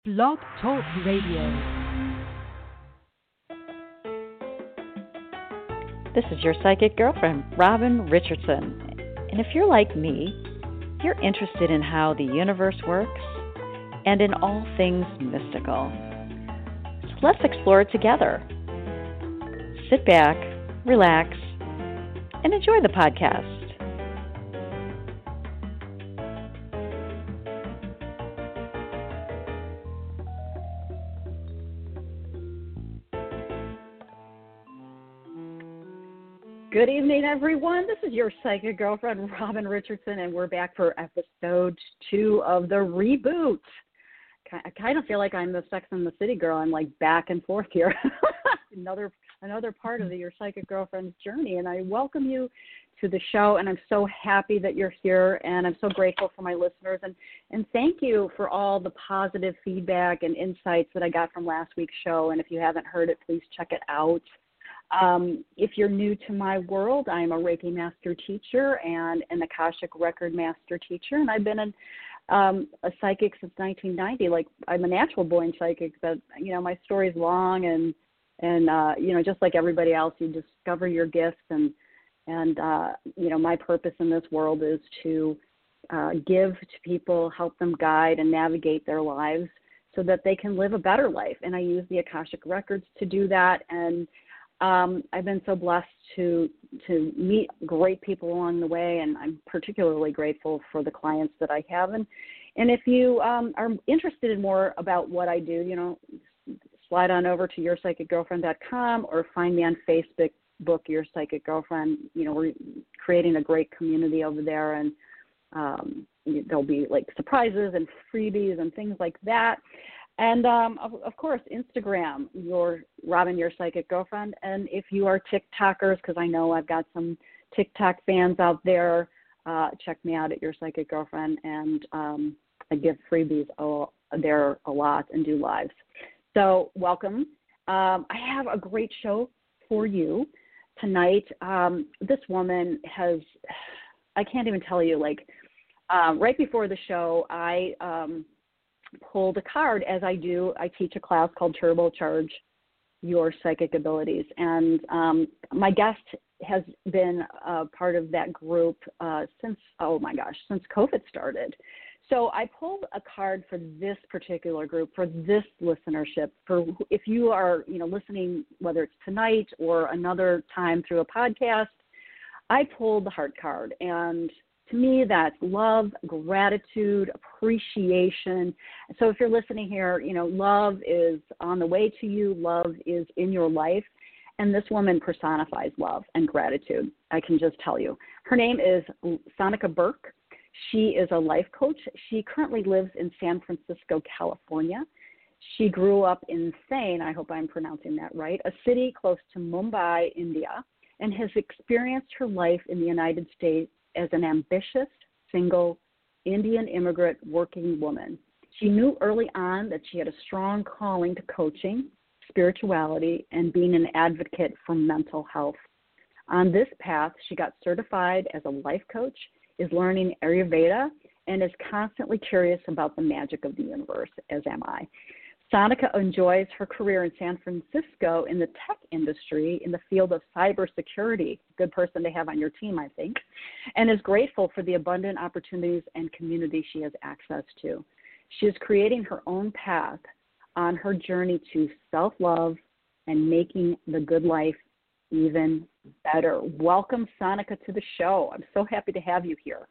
Blog Talk Radio. This is your psychic girlfriend, Robin Richardson. And if you're like me, you're interested in how the universe works and in all things mystical. So let's explore it together. Sit back, relax, and enjoy the podcast. Good evening, everyone. This is your psychic girlfriend, Robin Richardson, and we're back for episode 2 of the reboot. I kind of feel like I'm the Sex and the City girl. I'm like back and forth here. another part of your psychic girlfriend's journey, and I welcome you to the show, and I'm so happy that you're here, and I'm so grateful for my listeners, and thank you for all the positive feedback and insights that I got from last week's show, and if you haven't heard it, please check it out. If you're new to my world, I'm a Reiki master teacher and an Akashic record master teacher, and I've been a psychic since 1990. Like, I'm a natural born psychic, but my story's long, and just like everybody else, you discover your gifts, and my purpose in this world is to give to people, help them guide and navigate their lives so that they can live a better life. And I use the Akashic records to do that, and I've been so blessed to meet great people along the way, and I'm particularly grateful for the clients that I have. And if you are interested in more about what I do, slide on over to yourpsychicgirlfriend.com or find me on Facebook, Your Psychic Girlfriend. We're creating a great community over there, and there'll be like surprises and freebies and things like that. And, of course, Instagram, Robin, Your Psychic Girlfriend. And if you are TikTokers, because I know I've got some TikTok fans out there, check me out at Your Psychic Girlfriend. And I give freebies there a lot and do lives. So welcome. I have a great show for you tonight. This woman I can't even tell you, right before the show, I pulled a card, as I do. I teach a class called Turbocharge Your Psychic Abilities, and my guest has been part of that group since COVID started. So I pulled a card for this particular group, for this listenership, for if you are listening, whether it's tonight or another time through a podcast. I pulled the heart card, and to me, that's love, gratitude, appreciation. So if you're listening here, love is on the way to you. Love is in your life. And this woman personifies love and gratitude, I can just tell you. Her name is Sonika Burke. She is a life coach. She currently lives in San Francisco, California. She grew up in Thane, I hope I'm pronouncing that right, a city close to Mumbai, India, and has experienced her life in the United States as an ambitious, single, Indian immigrant working woman. She knew early on that she had a strong calling to coaching, spirituality, and being an advocate for mental health. On this path, she got certified as a life coach, is learning Ayurveda, and is constantly curious about the magic of the universe, as am I. Sonika enjoys her career in San Francisco in the tech industry in the field of cybersecurity. Good person to have on your team, I think, and is grateful for the abundant opportunities and community she has access to. She is creating her own path on her journey to self-love and making the good life even better. Welcome, Sonika, to the show. I'm so happy to have you here.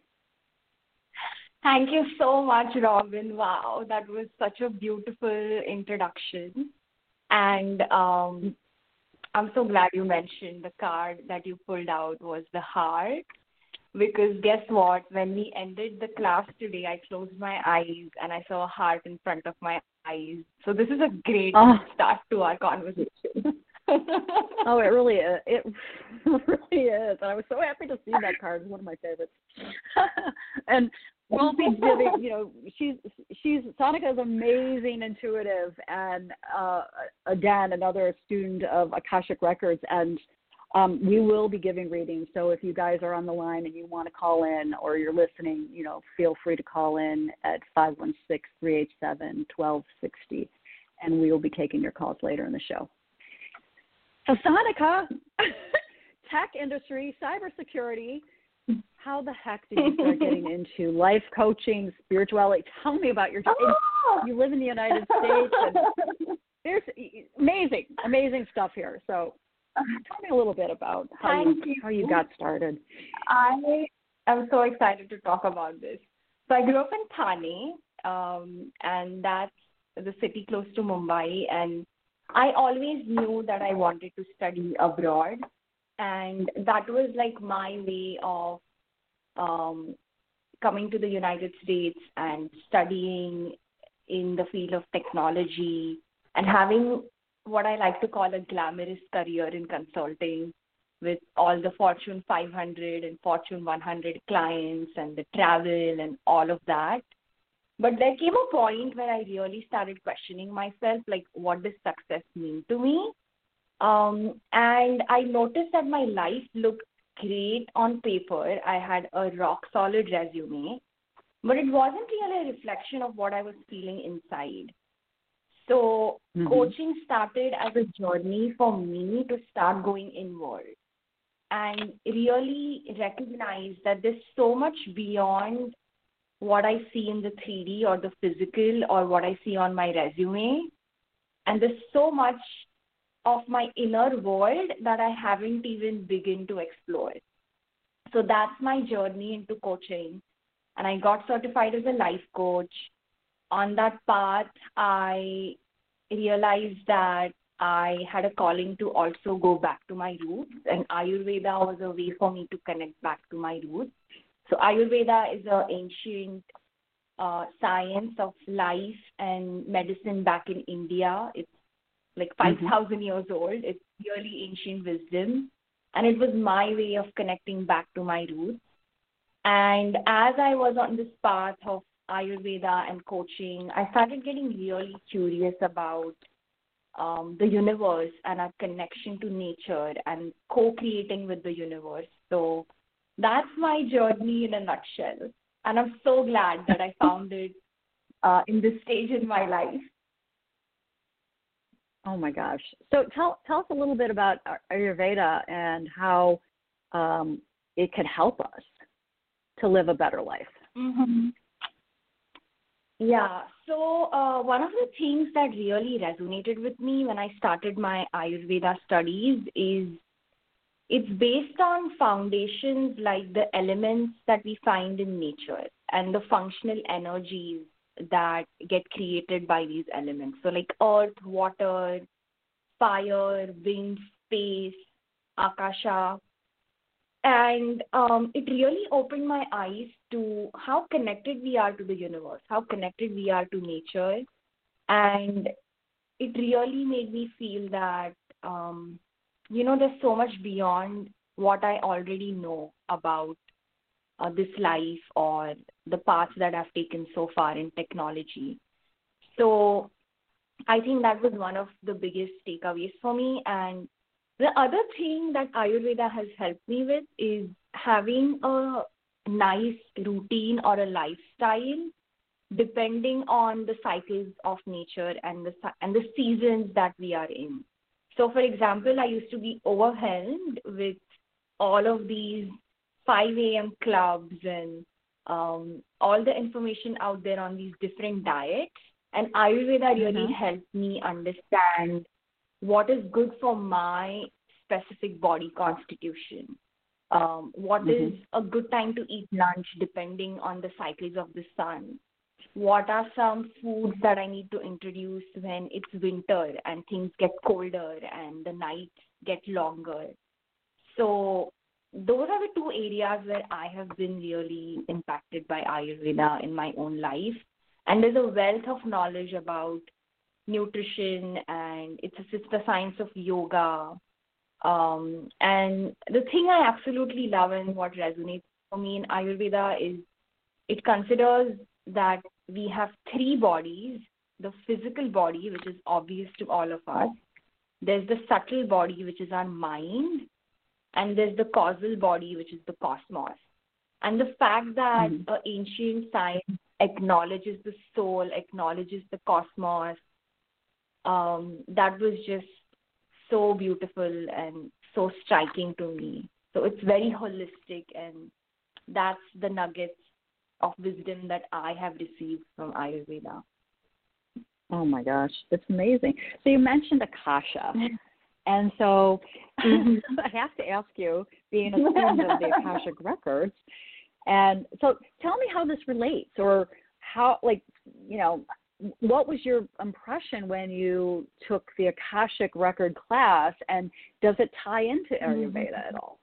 Thank you so much, Robin. Wow, that was such a beautiful introduction. And I'm so glad you mentioned the card that you pulled out was the heart. Because guess what? When we ended the class today, I closed my eyes and I saw a heart in front of my eyes. So this is a great start to our conversation. Oh, it really is. It really is. And I was so happy to see that card. It's one of my favorites. And we'll be giving, Sonika is amazing, intuitive, and again, another student of Akashic Records. And We will be giving readings. So if you guys are on the line and you want to call in or you're listening, feel free to call in at 516-387-1260, and we will be taking your calls later in the show. So Sonika, tech industry, cybersecurity, how the heck did you start getting into life coaching, spirituality? Tell me about your you live in the United States, and there's amazing stuff here. So tell me a little bit about how you got started. I am so excited to talk about this. So I grew up in Thane, and that's the city close to Mumbai, and I always knew that I wanted to study abroad, and that was like my way of coming to the United States and studying in the field of technology and having what I like to call a glamorous career in consulting with all the Fortune 500 and Fortune 100 clients and the travel and all of that. But there came a point where I really started questioning myself, like, what does success mean to me? And I noticed that my life looked great on paper. I had a rock-solid resume, but it wasn't really a reflection of what I was feeling inside. So coaching started as a journey for me to start going inward and really recognize that there's so much beyond what I see in the 3D or the physical or what I see on my resume. And there's so much of my inner world that I haven't even begun to explore. So that's my journey into coaching. And I got certified as a life coach. On that path, I realized that I had a calling to also go back to my roots, and Ayurveda was a way for me to connect back to my roots. So Ayurveda is an ancient science of life and medicine back in India. It's like 5,000 years old. It's really ancient wisdom. And it was my way of connecting back to my roots. And as I was on this path of Ayurveda and coaching, I started getting really curious about the universe and our connection to nature and co-creating with the universe. So that's my journey in a nutshell. And I'm so glad that I found it in this stage in my life. Oh my gosh. So tell us a little bit about Ayurveda and how it could help us to live a better life. Yeah. So one of the things that really resonated with me when I started my Ayurveda studies is it's based on foundations like the elements that we find in nature and the functional energies that get created by these elements. So like earth, water, fire, wind, space, akasha. And it really opened my eyes to how connected we are to the universe, how connected we are to nature. And it really made me feel that, there's so much beyond what I already know about this life or the path that I've taken so far in technology. So I think that was one of the biggest takeaways for me. And the other thing that Ayurveda has helped me with is having a nice routine or a lifestyle depending on the cycles of nature and the seasons that we are in. So, for example, I used to be overwhelmed with all of these 5 a.m. clubs and all the information out there on these different diets. And Ayurveda really helped me understand what is good for my specific body constitution. What is a good time to eat lunch depending on the cycles of the sun? What are some foods that I need to introduce when it's winter and things get colder and the nights get longer? So those are the two areas where I have been really impacted by Ayurveda in my own life. And there's a wealth of knowledge about nutrition, and it's the science of yoga. And the thing I absolutely love and what resonates for me in Ayurveda is it considers that we have 3 bodies: the physical body, which is obvious to all of us. There's the subtle body, which is our mind. and there's the causal body, which is the cosmos. And the fact that Mhm. ancient science acknowledges the soul, acknowledges the cosmos, that was just so beautiful and so striking to me. So it's very holistic, and that's the nuggets of wisdom that I have received from Ayurveda. Oh my gosh, it's amazing. So you mentioned Akasha, and so I have to ask you, being a student of the Akashic records, and so tell me how this relates, or how, like, you know, what was your impression when you took the Akashic record class, and does it tie into Ayurveda at all?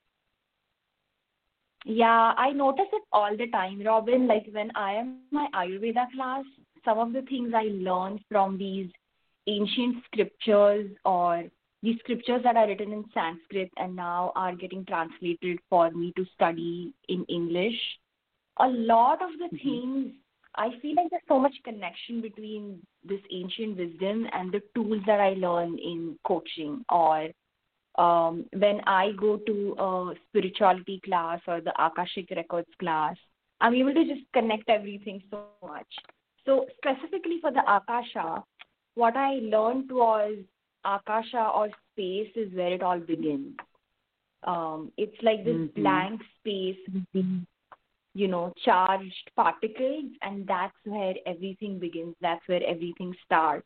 Yeah, I notice it all the time, Robin. Like when I am in my Ayurveda class, some of the things I learn from these ancient scriptures, or these scriptures that are written in Sanskrit and now are getting translated for me to study in English, a lot of the things, I feel like there's so much connection between this ancient wisdom and the tools that I learn in coaching, or when I go to a spirituality class or the Akashic Records class. I'm able to just connect everything so much. So specifically for the Akasha, what I learned was Akasha, or space, is where it all begins. It's like this blank space with, charged particles, and that's where everything begins. That's where everything starts.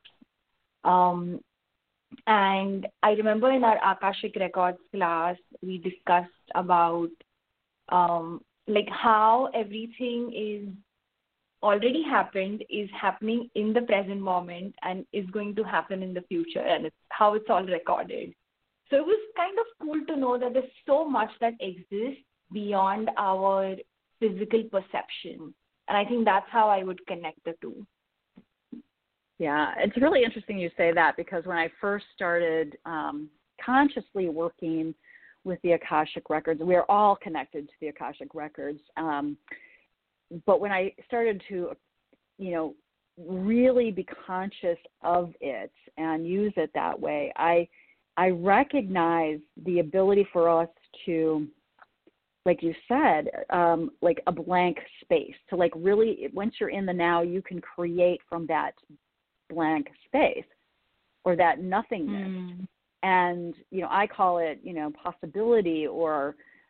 And I remember in our Akashic Records class, we discussed about like how everything is already happened, is happening in the present moment, and is going to happen in the future, and it's how it's all recorded. So it was kind of cool to know that there's so much that exists beyond our physical perception. And I think that's how I would connect the two. Yeah, it's really interesting you say that, because when I first started consciously working with the Akashic Records, we are all connected to the Akashic Records. But when I started to, really be conscious of it and use it that way, I recognize the ability for us to, like you said, like a blank space, to like really, once you're in the now, you can create from that blank space or that nothingness. And, I call it, possibility, or,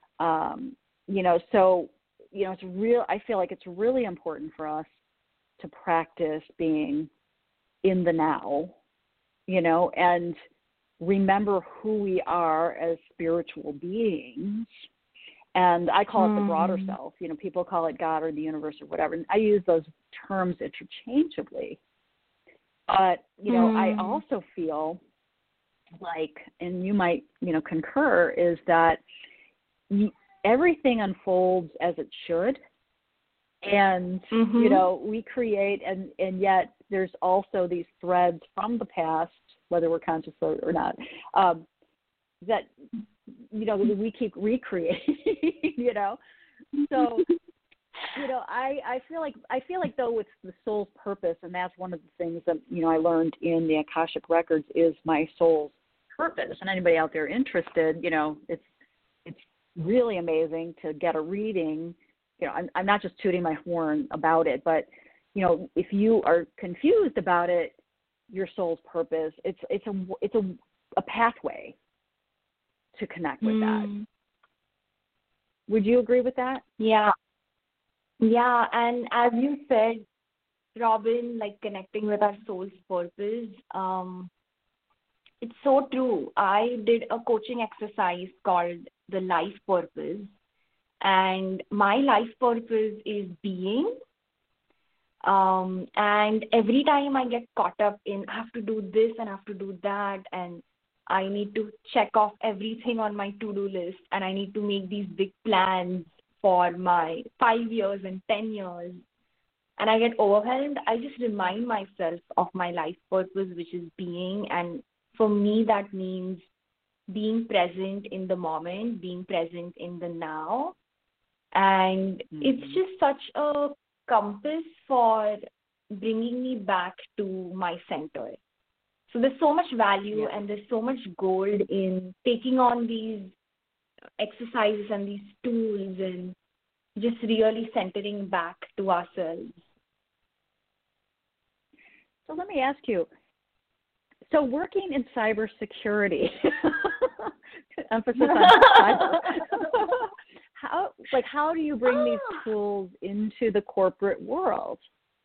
so, it's real. I feel like it's really important for us to practice being in the now, and remember who we are as spiritual beings. And I call it the broader self. People call it God or the universe or whatever. And I use those terms interchangeably. But, I also feel like, and you might, concur, is that everything unfolds as it should. And, we create, and yet there's also these threads from the past, whether we're conscious or not, that, we keep recreating, So, I feel like though it's the soul's purpose, and that's one of the things that, I learned in the Akashic Records is my soul's purpose. And anybody out there interested, it's really amazing to get a reading. I'm not just tooting my horn about it, but, if you are confused about it, your soul's purpose, it's a pathway to connect with that. Would you agree with that? Yeah. Yeah, and as you said, Robin, like connecting with our soul's purpose, it's so true. I did a coaching exercise called the life purpose, and my life purpose is being. And every time I get caught up in, I have to do this and I have to do that, and I need to check off everything on my to-do list, and I need to make these big plans for my 5 years and 10 years, and I get overwhelmed, I just remind myself of my life purpose, which is being. And for me, that means being present in the moment, being present in the now. And it's just such a compass for bringing me back to my center. So there's so much value and there's so much gold in taking on these exercises and these tools and just really centering back to ourselves. So let me ask you, so working in cybersecurity, emphasis on cyber, how do you bring these tools into the corporate world?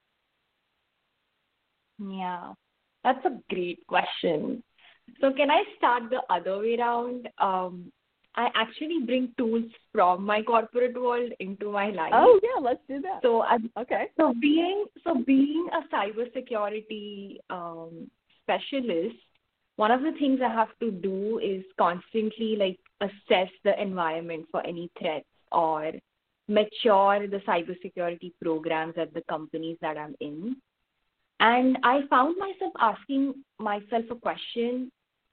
Yeah, that's a great question. So can I start the other way around? I actually bring tools from my corporate world into my life. Oh yeah, let's do that. Okay. So being a cybersecurity specialist, one of the things I have to do is constantly assess the environment for any threats or mature the cybersecurity programs at the companies that I'm in. And I found myself asking myself a question.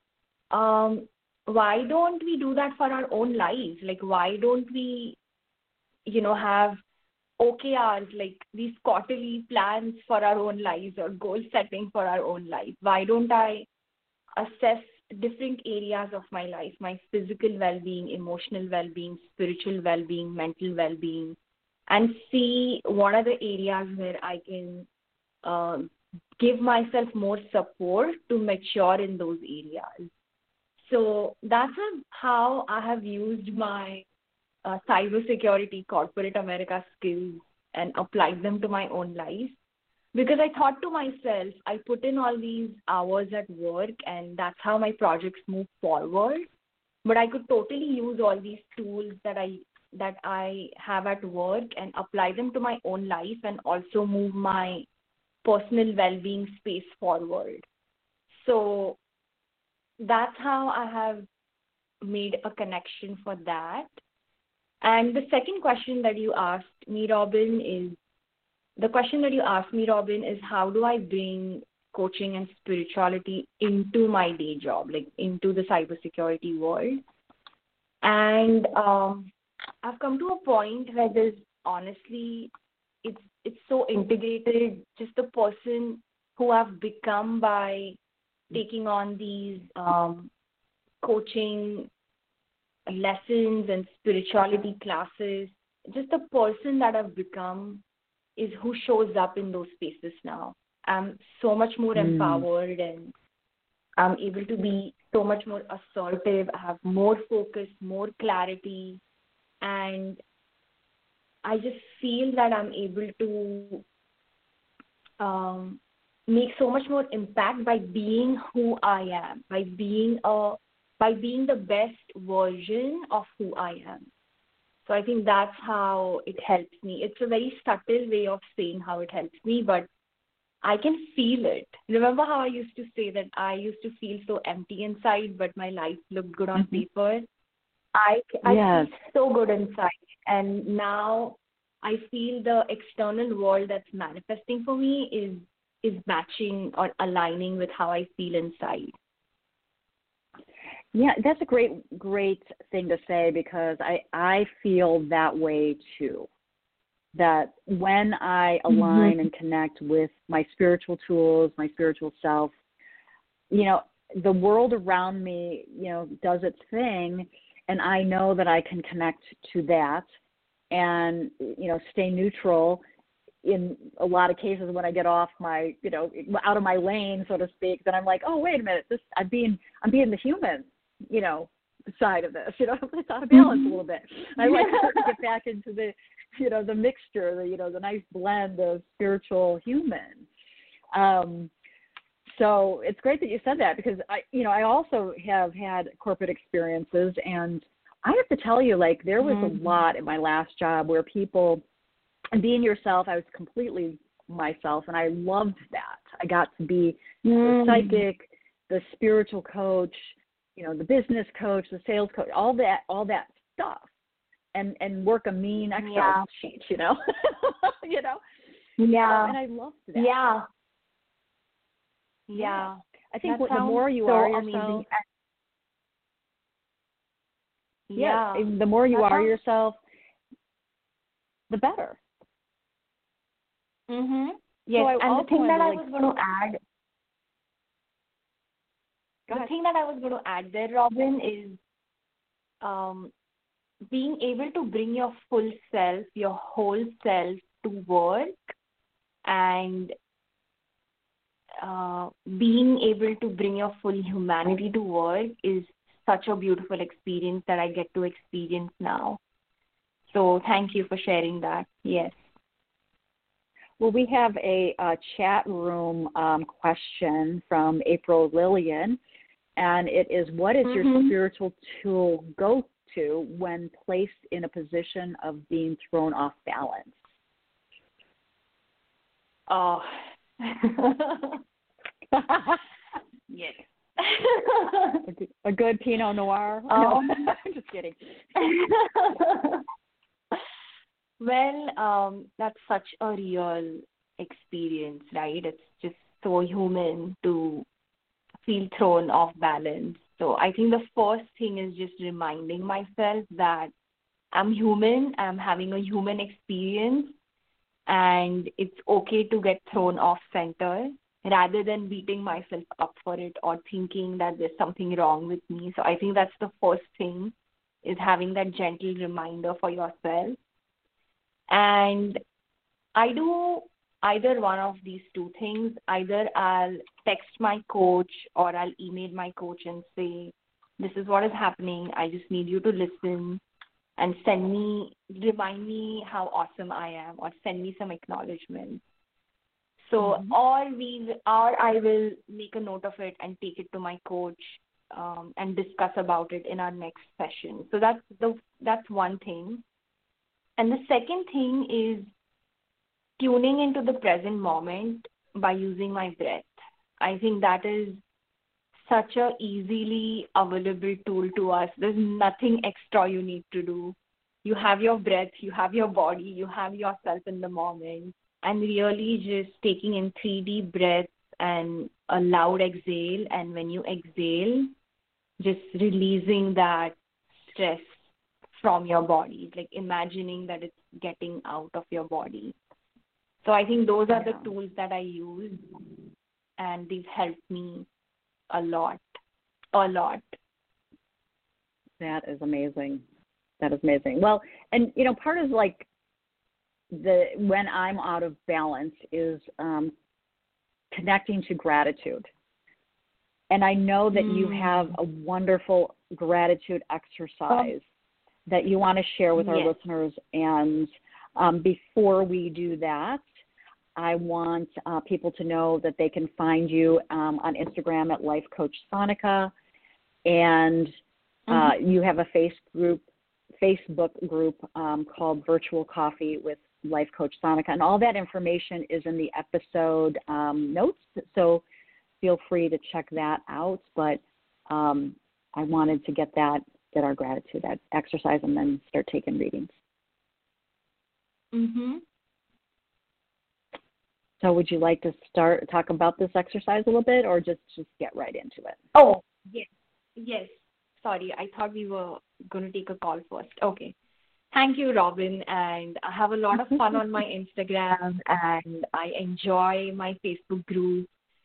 Why don't we do that for our own lives? Why don't we, have OKRs, these quarterly plans for our own lives or goal setting for our own life? Why don't I assess different areas of my life, my physical well-being, emotional well-being, spiritual well-being, mental well-being, and see what are the areas where I can give myself more support to mature in those areas. So that's how I have used my cybersecurity corporate America skills and applied them to my own life. Because I thought to myself, I put in all these hours at work and that's how my projects move forward. But I could totally use all these tools that I have at work and apply them to my own life and also move my personal well-being space forward. So that's how I have made a connection for that. And the second question that you asked me, Robin, is how do I bring coaching and spirituality into my day job, into the cybersecurity world? And I've come to a point where there's honestly, it's so integrated, just the person who I've become by taking on these coaching lessons and spirituality classes, just the person that I've become is who shows up in those spaces now. I'm so much more empowered and I'm able to be so much more assertive. I have more focus, more clarity, and I just feel that I'm able to make so much more impact by being who I am, by being the best version of who I am. So I think that's how it helps me. It's a very subtle way of saying how it helps me, but I can feel it. Remember how I used to say that I used to feel so empty inside, but my life looked good on paper? I feel so good inside. And now I feel the external world that's manifesting for me is matching or aligning with how I feel inside. Yeah, that's a great thing to say because I feel that way too. That when I align and connect with my spiritual tools, my spiritual self, the world around me, does its thing, and I know that I can connect to that and, stay neutral in a lot of cases when I get off my, out of my lane, so to speak, then I'm like, oh, wait a minute, I'm being the human, side of this, it's out of balance a little bit. I like to get back into the, the mixture, the nice blend of spiritual human. So it's great that you said that because I also have had corporate experiences, and I have to tell you, there was a lot in my last job where people, and being yourself, I was completely myself, and I loved that. I got to be the psychic, the spiritual coach, the business coach, the sales coach, all that stuff, and work a mean Excel sheet, Yeah. And I loved that. Yeah. I think the more you are yourself, the more you are yourself, the better. Yes, so and the thing that I was going to add, there, Robin, is being able to bring your full self, your whole self to work, and being able to bring your full humanity to work is such a beautiful experience that I get to experience now. So thank you for sharing that. Yes. Well, we have a chat room question from April Lillian, and it is, what is your spiritual tool go-to when placed in a position of being thrown off balance? Oh. Yes. A good Pinot Noir? No, I'm just kidding. Well, that's such a real experience, right? It's just so human to feel thrown off balance. So I think the first thing is just reminding myself that I'm human, I'm having a human experience, and it's okay to get thrown off center rather than beating myself up for it or thinking that there's something wrong with me. So I think that's the first thing, is having that gentle reminder for yourself. And I do either one of these two things. Either I'll text my coach or I'll email my coach and say, this is what is happening. I just need you to listen and remind me how awesome I am, or send me some acknowledgement. So, or I will make a note of it and take it to my coach and discuss about it in our next session. So that's one thing. And the second thing is tuning into the present moment by using my breath. I think that is such a easily available tool to us. There's nothing extra you need to do. You have your breath, you have your body, you have yourself in the moment, and really just taking in 3 deep breaths and a loud exhale. And when you exhale, just releasing that stress from your body, like imagining that it's getting out of your body. So I think those are the tools that I use, and they've helped me a lot. That is amazing. Well, and part of like when I'm out of balance is connecting to gratitude. And I know that you have a wonderful gratitude exercise that you want to share with our listeners. And before we do that, I want people to know that they can find you on Instagram at Life Coach Sonica, and you have a Facebook group called Virtual Coffee with Life Coach Sonica, and all that information is in the episode notes, so feel free to check that out. But I wanted to get our gratitude exercise and then start taking readings. So would you like to talk about this exercise a little bit, or just get right into it? Oh, yes. Sorry, I thought we were going to take a call first. Okay. Thank you, Robin. And I have a lot of fun on my Instagram, and I enjoy my Facebook group.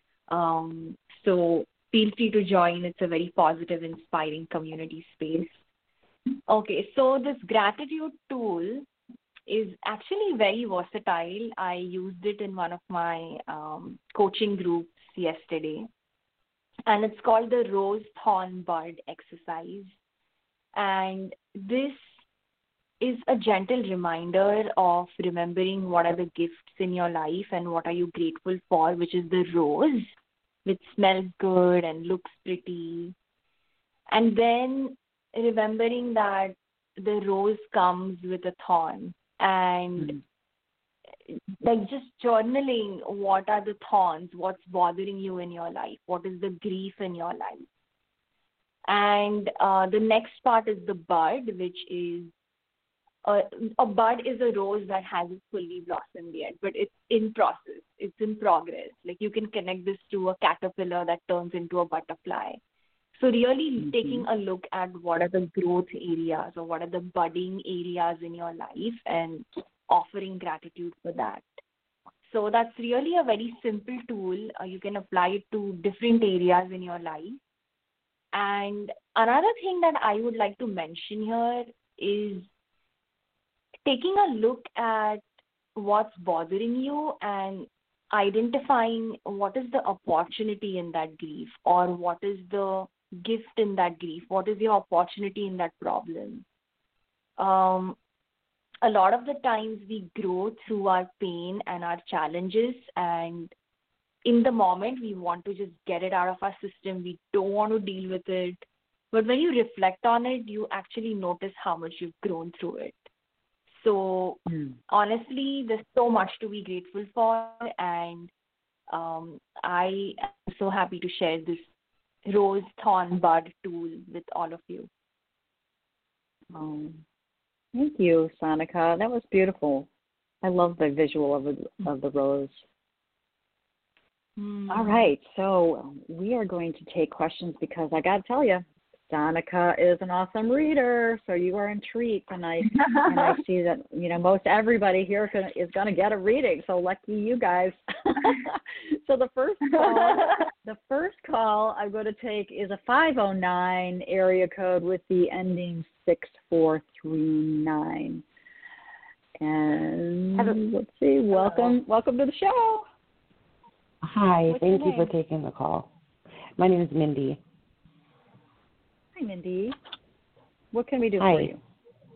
So feel free to join. It's a very positive, inspiring community space. Okay, so this gratitude tool is actually very versatile. I used it in one of my coaching groups yesterday, and it's called the Rose Thorn Bud exercise. And this is a gentle reminder of remembering what are the gifts in your life and what are you grateful for, which is the rose, which smells good and looks pretty. And then remembering that the rose comes with a thorn, and like just journaling what are the thorns, what's bothering you in your life, what is the grief in your life. And the next part is the bud, which is a bud is a rose that hasn't fully blossomed yet, but it's in process, it's in progress. Like you can connect this to a caterpillar that turns into a butterfly. So really taking a look at what are the growth areas or what are the budding areas in your life and offering gratitude for that. So that's really a very simple tool. You can apply it to different areas in your life. And another thing that I would like to mention here is taking a look at what's bothering you and identifying what is the opportunity in that grief, or what is the gift in that grief, what is your opportunity in that problem. A lot of the times we grow through our pain and our challenges, and in the moment we want to just get it out of our system. We don't want to deal with it. But when you reflect on it, you actually notice how much you've grown through it. So honestly, there's so much to be grateful for, and I am so happy to share this Rose Thorn Bud tool with all of you. Thank you, Sonika. That was beautiful. I love the visual of the rose. All right, so we are going to take questions because I got to tell you, Sonika is an awesome reader, so you are in treat tonight. And I see that, most everybody here is going to get a reading, so lucky you guys. So the first call I'm going to take is a 509 area code with the ending 6439. And let's see, welcome to the show. Hi, thank you for taking the call. My name is Mindy. Hi, Mindy. What can we do for you?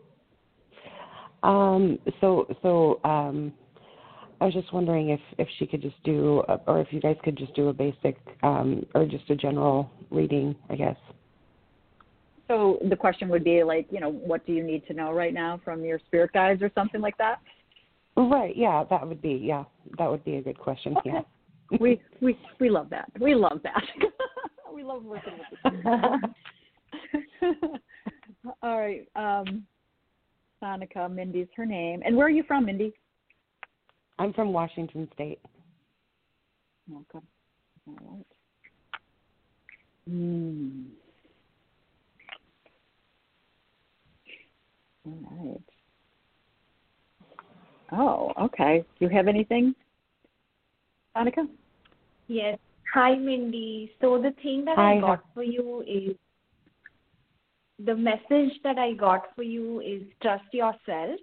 I was just wondering if she could just do, or if you guys could just do a basic, or just a general reading, I guess. So the question would be like, what do you need to know right now from your spirit guides or something like that? Right. Yeah, that would be a good question. Okay. Yeah. We love that. We love that. We love working with you. All right. Sonika, Mindy's her name. And where are you from, Mindy? I'm from Washington State. Welcome. All right. All right. Oh, okay. Do you have anything, Sonika? Yes. Hi, Mindy. So the thing that I got for you is, the message that I got for you is trust yourself.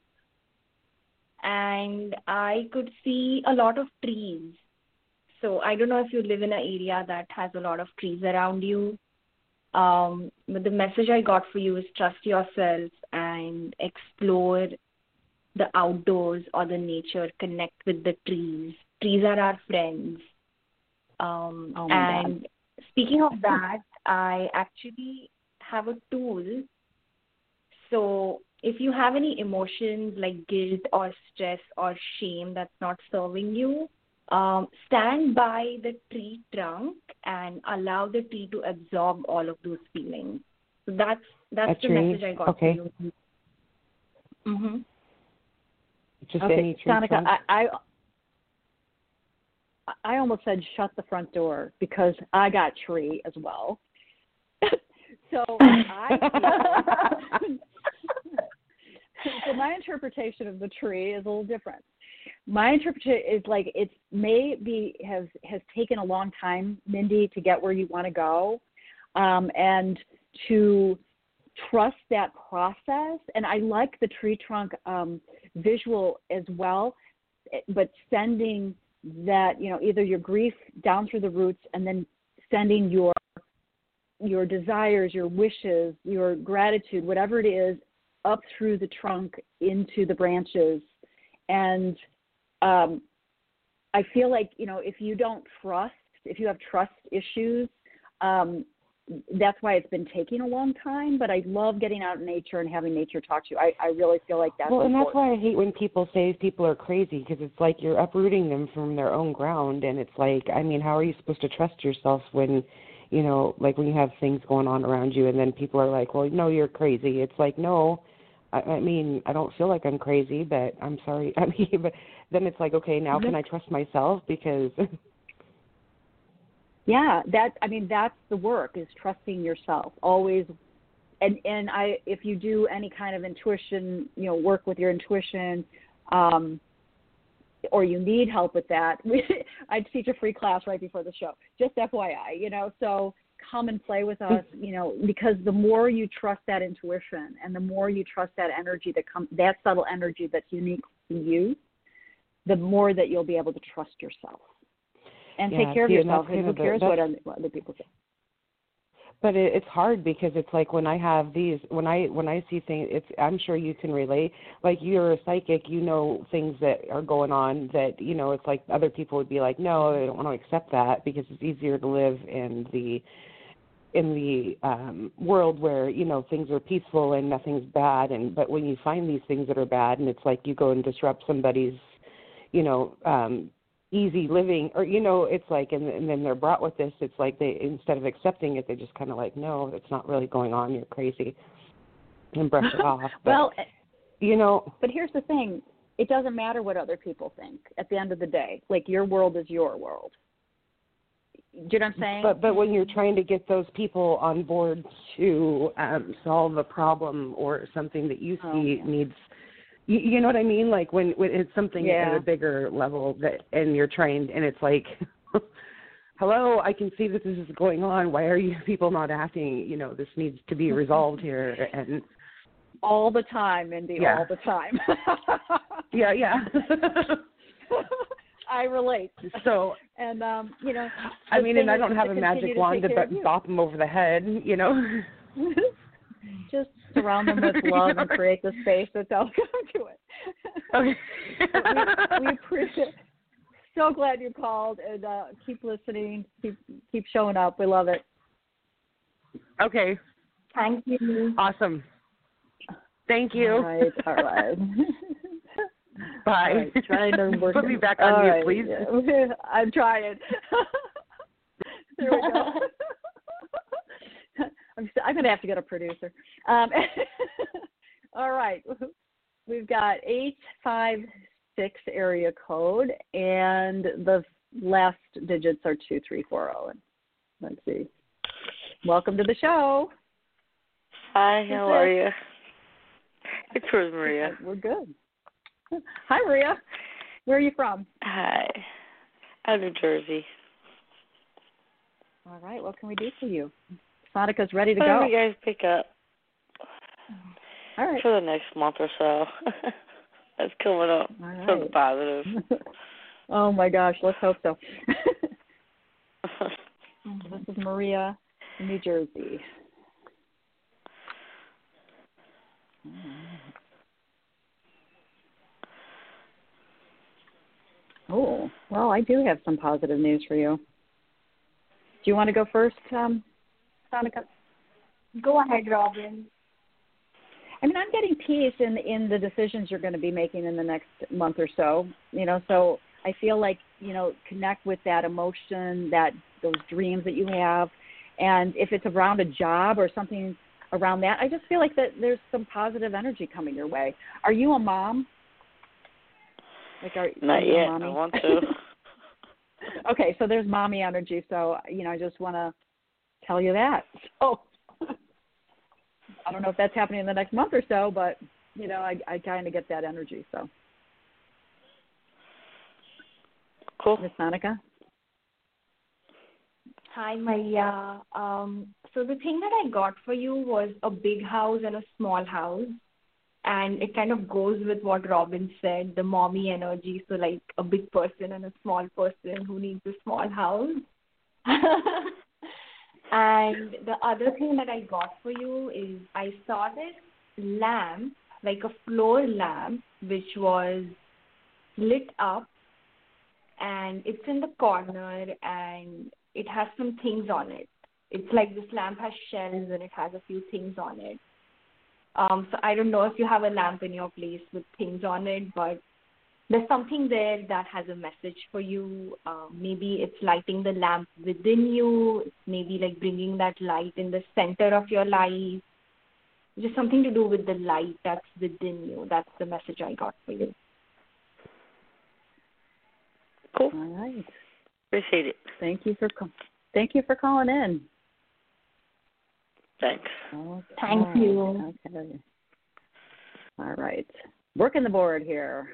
And I could see a lot of trees. So I don't know if you live in an area that has a lot of trees around you. But the message I got for you is trust yourself and explore the outdoors or the nature, connect with the trees. Trees are our friends. And God. Speaking of that, I actually have a tool. So if you have any emotions like guilt or stress or shame that's not serving you, stand by the tree trunk and allow the tree to absorb all of those feelings. So that's the message I got for you. Mm-hmm. Just any tree Sonika, trunk? I almost said shut the front door because I got tree as well. So so my interpretation of the tree is a little different. My interpretation is like it has taken a long time, Mindy, to get where you want to go, and to trust that process. And I like the tree trunk visual as well, but sending that, either your grief down through the roots and then sending your desires, your wishes, your gratitude, whatever it is, up through the trunk into the branches. And I feel like, if you have trust issues, that's why it's been taking a long time. But I love getting out in nature and having nature talk to you. I really feel like that's important. And that's why I hate when people say people are crazy, because it's like you're uprooting them from their own ground. And it's like, how are you supposed to trust yourself when, like when you have things going on around you and then people are like, well, no, you're crazy. It's like, no, I don't feel like I'm crazy, but I'm sorry. But then it's like, okay, now can I trust myself? Because yeah, that's the work, is trusting yourself always. And if you do any kind of intuition, work with your intuition, or you need help with that, I teach a free class right before the show, just FYI, so come and play with us, because the more you trust that intuition and the more you trust that energy that subtle energy that's unique to you, the more that you'll be able to trust yourself and take care of yourself. And who cares what other people say? But it's hard because it's like when I have these, when I see things, I'm sure you can relate. Like you're a psychic, things that are going on that, it's like other people would be like, no, I don't want to accept that because it's easier to live in the world where, things are peaceful and nothing's bad. But when you find these things that are bad and it's like you go and disrupt somebody's, easy living, or it's like, and then they're brought with this, it's like they, instead of accepting it, they just kind of like, no, it's not really going on, you're crazy, and brush it off. But, but here's the thing, it doesn't matter what other people think at the end of the day. Like, your world is your world. Do you know what I'm saying? But when you're trying to get those people on board to solve a problem or something that you see needs, you know what I mean? Like when it's something at a bigger level and you're trying, and it's like, hello, I can see that this is going on. Why are you people not acting? This needs to be resolved here. And all the time, Mindy, all the time. Yeah. I relate. So, and I mean, and I don't have a magic wand to bop them over the head, Just surround them with love and create the space that they'll go to it. Okay. we appreciate it. So glad you called, and keep listening. Keep showing up. We love it. Okay. Thank you. Awesome. Thank you. All right. Bye. All right, trying to work. Put me back on mute, please. Yeah. I'm trying. There we go. I'm going to have to get a producer. All right. We've got 856 area code, and the last digits are 2340. Let's see. Welcome to the show. Hi, how are you? It's Rosemaria. We're good. Hi, Maria. Where are you from? Hi. Out of New Jersey. All right. What can we do for you? Sonica's ready to Whatever go. you guys pick up. All right. For the next month or so. That's coming up. All right. Something positive. Oh, my gosh. Let's hope so. This is Maria in New Jersey. Oh, well, I do have some positive news for you. Do you want to go first, Sonica? Go ahead, Robin. I mean, I'm getting peace in the decisions you're going to be making in the next month or so. So I feel like, connect with that emotion, those dreams that you have. And if it's around a job or something around that, I just feel like that there's some positive energy coming your way. Are you a mom? Not yet. I want to. Okay, so there's mommy energy. So, I just want to tell you that. So I don't know if that's happening in the next month or so, but, I kind of get that energy. So. Cool. Miss Monica? Hi, Maria. So the thing that I got for you was a big house and a small house. And it kind of goes with what Robin said, the mommy energy. So like a big person and a small person who needs a small house. And the other thing that I got for you is I saw this lamp, like a floor lamp, which was lit up. And it's in the corner and it has some things on it. It's like this lamp has shelves and it has a few things on it. So I don't know if you have a lamp in your place with things on it, but there's something there that has a message for you. Maybe it's lighting the lamp within you. It's maybe like bringing that light in the center of your life. Just something to do with the light that's within you. That's the message I got for you. Cool. All right. Appreciate it. Thank you for calling in. Thanks. Okay. Thank you. Okay. All right. Working the board here.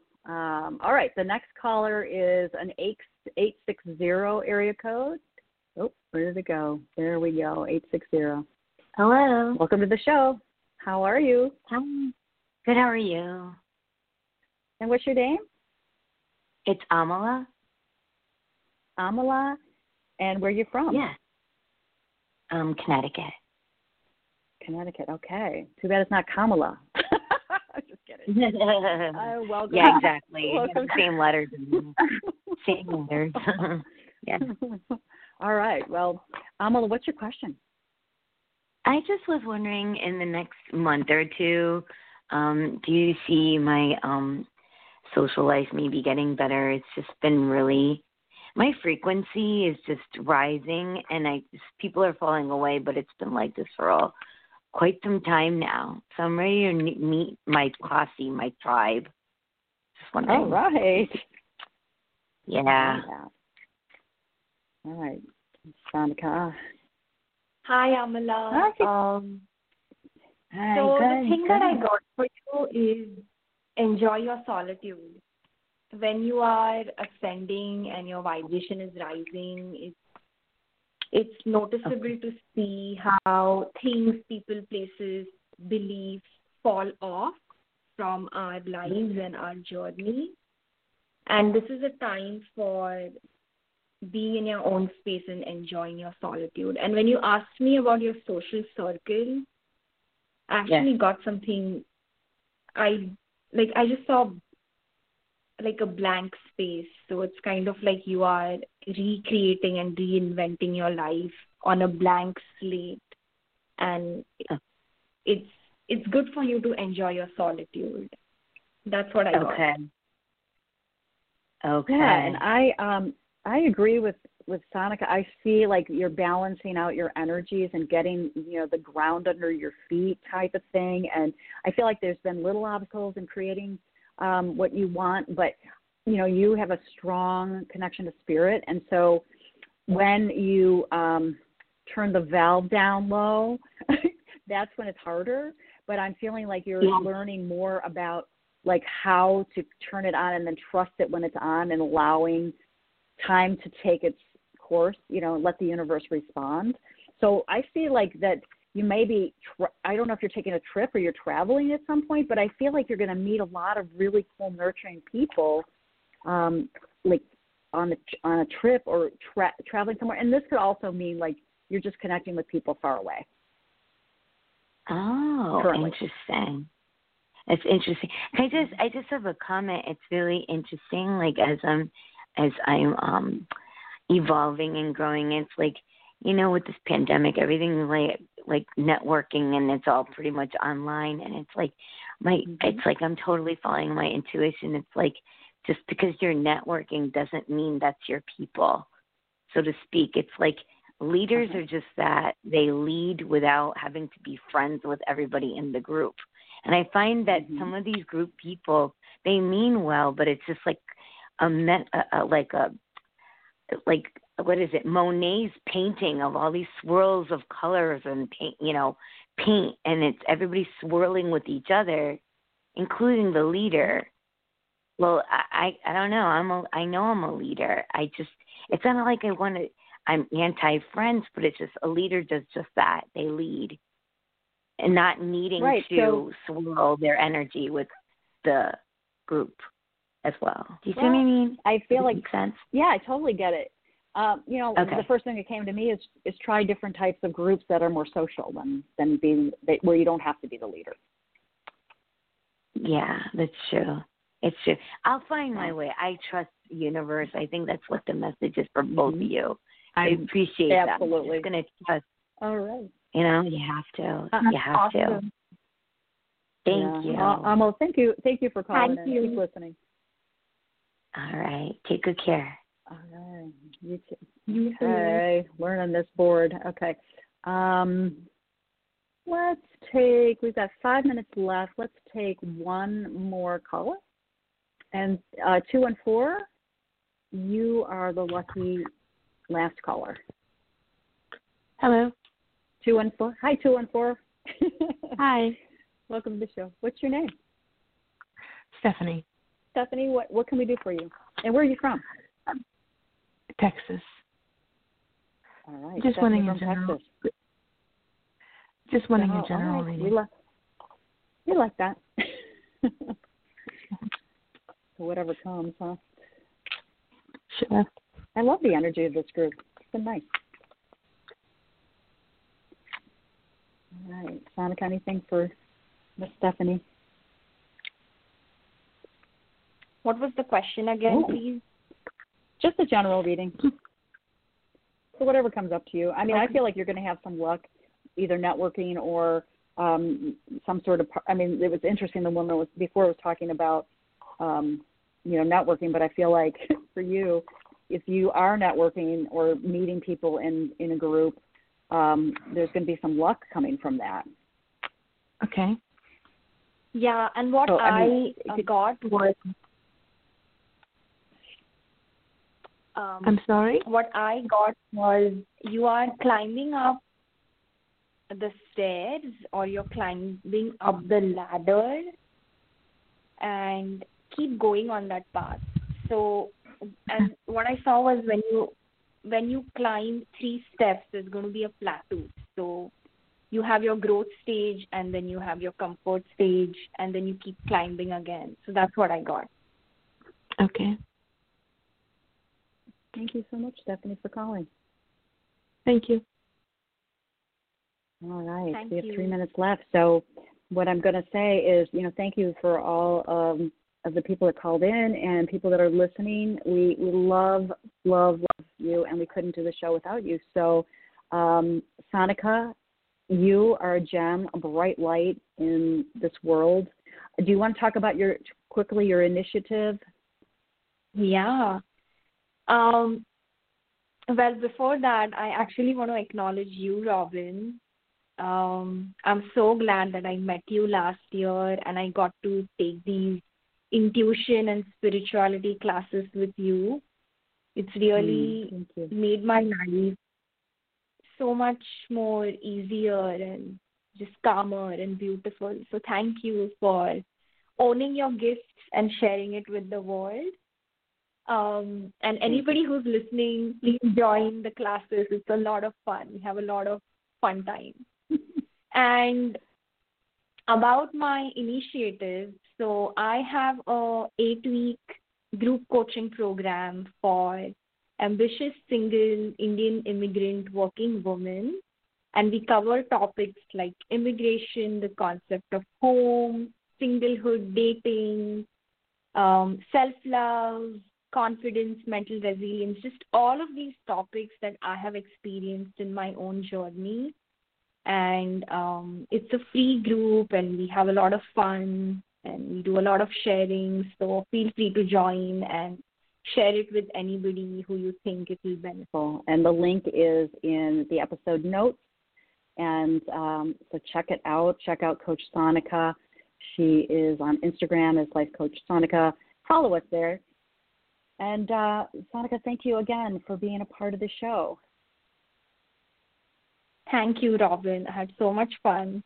All right. The next caller is an 860 area code. Oh, where did it go? There we go, 860. Hello. Welcome to the show. How are you? Hi. Good, how are you? And what's your name? It's Amala. Amala. And where are you from? Yeah. Connecticut. Connecticut, okay. Too bad it's not Kamala. I'm just kidding. Welcome. Yeah, exactly. Welcome. Same letters. Same letters. Yeah. All right. Well, Amala, what's your question? I just was wondering, in the next month or two, do you see my social life maybe getting better? It's just been really, my frequency is just rising, and people are falling away, but it's been like this for quite some time now. So I'm ready to meet my posse, my tribe. Just wondering. All right. Yeah. All right. Sonika. Hi, Amala. Hi. Hi, So good, the thing good. that I got for you is enjoy your solitude. When you are ascending and your vibration is rising, it's noticeable to see how things, people, places, beliefs fall off from our lives and our journey. And this is a time for being in your own space and enjoying your solitude. And when you asked me about your social circle, I actually got something. I just saw like a blank space. So it's kind of like you are recreating and reinventing your life on a blank slate. And it's good for you to enjoy your solitude. That's what I got. Okay. Yeah, and I agree with Sonika. I see like you're balancing out your energies and getting, the ground under your feet type of thing. And I feel like there's been little obstacles in creating what you want, but, you have a strong connection to spirit. And so when you turn the valve down low, that's when it's harder. But I'm feeling like you're learning more about like how to turn it on and then trust it when it's on, and allowing time to take its course, let the universe respond. So I see like that you may be, I don't know if you're taking a trip or you're traveling at some point, but I feel like you're going to meet a lot of really cool, nurturing people, like on a trip or traveling somewhere. And this could also mean like you're just connecting with people far away. Oh, currently. Interesting. It's interesting. I just have a comment. It's really interesting. Like as I'm evolving and growing, it's like, with this pandemic, everything like networking, and it's all pretty much online. And it's like it's like I'm totally following my intuition. It's like just because you're networking doesn't mean that's your people, so to speak. It's like leaders are just that. They lead without having to be friends with everybody in the group. And I find that some of these group people, they mean well, but it's just like what is it? Monet's painting of all these swirls of colors and paint, and it's everybody swirling with each other, including the leader. Well, I don't know. I know I'm a leader. It's not like I'm anti-friends, but it's just a leader does just that. They lead. And not needing to swirl their energy with the group as well. Do you see what I mean? I feel like makes sense. Yeah, I totally get it. The first thing that came to me is try different types of groups that are more social than being where you don't have to be the leader. Yeah, that's true. It's true. I'll find my way. I trust the universe. I think that's what the message is for both of you. I appreciate that. Absolutely. I'm going to trust. All right. You have to. You have to. Thank you. Well, thank you. Thank you for calling in. Keep listening. All right. Take good care. All right. You too. Okay. Learning this board. Okay. We've got 5 minutes left. Let's take one more caller. And 214, you are the lucky last caller. Hello. 214. Hi, 214. Hi. Welcome to the show. What's your name? Stephanie. Stephanie, what can we do for you? And where are you from? Texas. All right. Just Stephanie wanting a from general. Texas. Just wanting a All general right. reading. We like that. So whatever comes, huh? Sure. I love the energy of this group. It's been nice. All right. Sonica, anything for Miss Stephanie? What was the question again, please? Just a general reading. So whatever comes up to you. I mean, Okay. I feel like you're going to have some luck, either networking or some sort of. I mean, it was interesting. The woman was talking about, networking. But I feel like for you, if you are networking or meeting people in a group, there's going to be some luck coming from that. Okay. Yeah, and what So, I got was. I'm sorry? What I got was you are climbing up the stairs or you're climbing up the ladder and keep going on that path. So, and what I saw was when you climb 3 steps, there's going to be a plateau. So you have your growth stage and then you have your comfort stage and then you keep climbing again. So that's what I got. Okay. Thank you so much, Stephanie, for calling. Thank you. All right. Thank we have you. 3 minutes left. So what I'm going to say is, thank you for all of the people that called in and people that are listening. We love you, and we couldn't do the show without you. So, Sonica, you are a gem, a bright light in this world. Do you want to talk about your initiative? Yeah. Well, before that, I actually want to acknowledge you, Robin. I'm so glad that I met you last year and I got to take these intuition and spirituality classes with you. It's really made my life so much more easier and just calmer and beautiful. So thank you for owning your gifts and sharing it with the world. And anybody who's listening, please join the classes. It's a lot of fun. We have a lot of fun time. And about my initiative, so I have a 8-week group coaching program for ambitious single Indian immigrant working women. And we cover topics like immigration, the concept of home, singlehood, dating, self-love, confidence, mental resilience, just all of these topics that I have experienced in my own journey. And it's a free group and we have a lot of fun and we do a lot of sharing. So feel free to join and share it with anybody who you think it will benefit. And the link is in the episode notes. And so check it out. Check out Coach Sonica. She is on Instagram as Life Coach Sonica. Follow us there. And Sonica, thank you again for being a part of the show. Thank you, Robin. I had so much fun.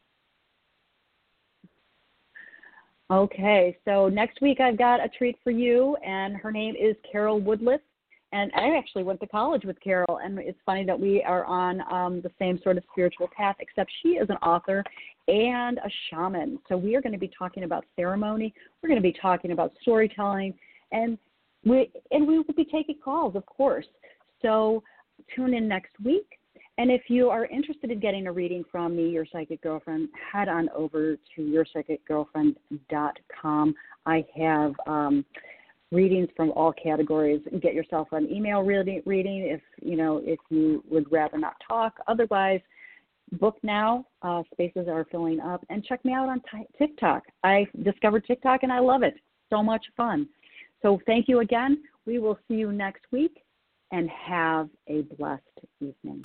Okay, so next week I've got a treat for you, and her name is Carol Woodliff. And I actually went to college with Carol, and it's funny that we are on the same sort of spiritual path, except she is an author and a shaman. So we are going to be talking about ceremony. We're going to be talking about storytelling, and we will be taking calls, of course. So tune in next week. And if you are interested in getting a reading from me, Your Psychic Girlfriend, head on over to yourpsychicgirlfriend.com. I have readings from all categories. Get yourself an email reading if you would rather not talk. Otherwise, book now. Spaces are filling up. And check me out on TikTok. I discovered TikTok and I love it. So much fun. So thank you again. We will see you next week and have a blessed evening.